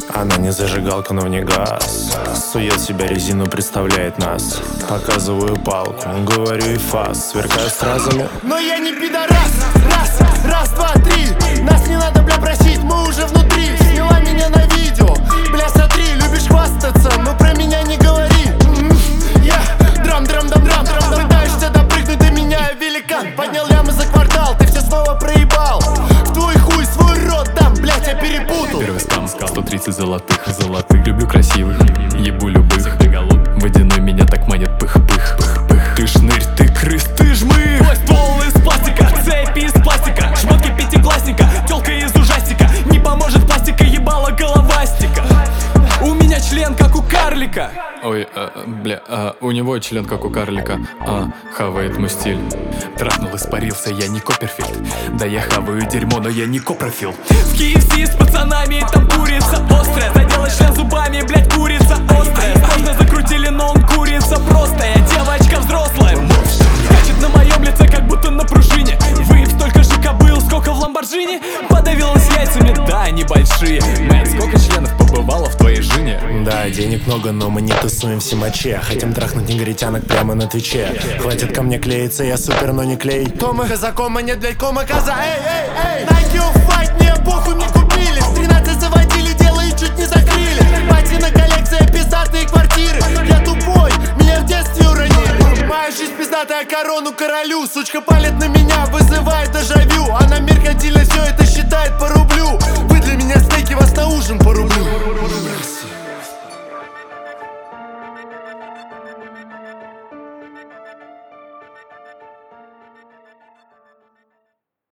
Она не зажигалка, но не газ. Сует себя резину, представляет нас. Показываю палку, говорю и фас. Сверкаю стразами. Но я не пидорас. Раз, два, три. Нас не надо, бля, просить, мы уже внутри. Сняла меня на видео, бля, смотри. Любишь хвастаться, но про меня не говори. Я драм. Пытаешься допрыгнуть до меня, великан. Поднял лямы за квартал, ты все снова проебал. В твой хуй, свой рот дам, блядь, я перепутал. Первый спам, 130 золотых. Люблю красивых, ебу любых. Водяной меня так манит, пых-пых. Ты шнырь, ты крыс, ты жмых. Мой ствол из пластика, цепи из пластика. Шмотки пятиклассника, тёлка из ужастика. Не поможет пластика, ебала головастика. У меня член как у карлика. Ой, у него член как у карлика. Хавает мой стиль. Трахнул, испарился, я не Копперфильд. Да я хаваю дерьмо, но я не Копрофил. В KFC с пацанами, там курица острая. Задела член зубами, блять, курица острая. Сложно закрутили, но он курица простая. Девочка взрослая, скачет на моем лице, как будто на пружине. Выеб столько же кобыл, сколько в Ламборджини. Подавилась яйцами, да, они большие. Мэн, сколько членов побывало в твоей жене? Да, денег много, но мы не тусуем в Симаче. Хотим трахнуть негритянок прямо на Твиче. Хватит ко мне клеиться, я супер, но не клей. Тома, казакома, нет, блядь, кома, коза. Эй. Nike Off-White, мне похуй, мне купили. 13 заводили, дело и чуть не закрыли. Патина коллекция, пиздатые квартиры. Я тупой, меня в детстве уронили. Моя жизнь пиздатая, корону королю. Сучка палит на меня, вызывает дежавю. Она меркантильно все это считает по рублю. Вы для меня стейки, вас на ужин по рублю.